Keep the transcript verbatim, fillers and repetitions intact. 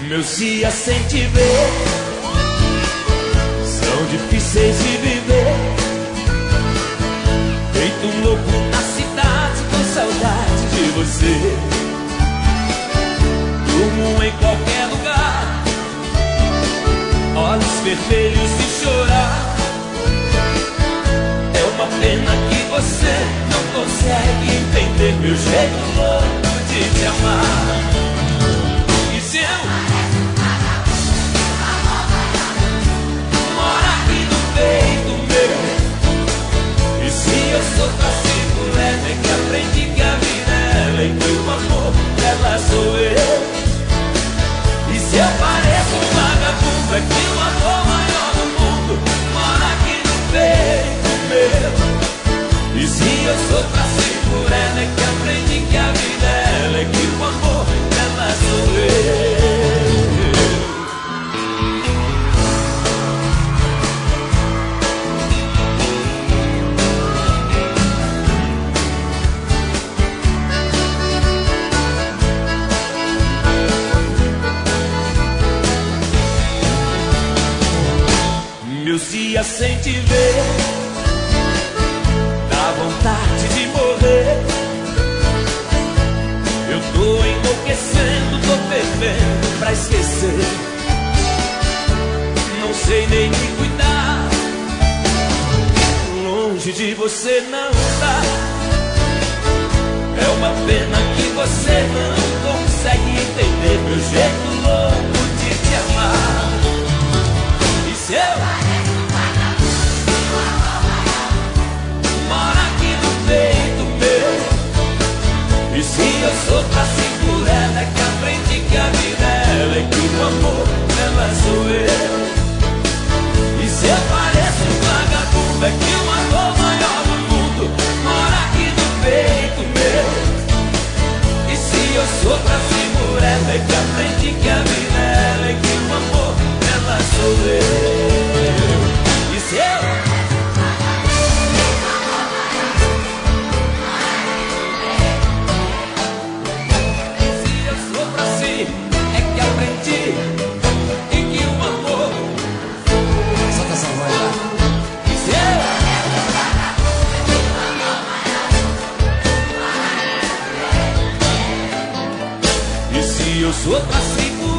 Meus dias sem te ver são difíceis de viver, feito um louco na cidade com saudade de você. Durmo em qualquer lugar, olhos vermelhos de chorar. É uma pena que você não consegue entender meu jeito louco de te amar. E se eu moro aqui no peito meu, e se eu sou passivo leve, é que aprendi que a vida é ela e que o amor dela sou eu. E se eu pareço um vagabundo, é que o amor maior do mundo mora aqui no peito meu. E se eu sou tracido por ela, é que aprendi que a vida é ela e que o amor dela sou eu. Meus dias sem te ver dá vontade de morrer. Eu tô enlouquecendo, tô fervendo pra esquecer. Não sei nem me cuidar, longe de você não tá. É uma pena que você não consegue entender meu jeito louco de te amar. E se eu e se eu sou pra segurar, é que aprendi que a vida é ela e que o amor dela sou eu. E se eu pareço um vagabundo, é que o amor maior do mundo mora aqui no peito meu. E se eu sou pra segurar, é que aprendi que a vida é ela e que o amor dela sou eu. E se eu eu sou pra segurar,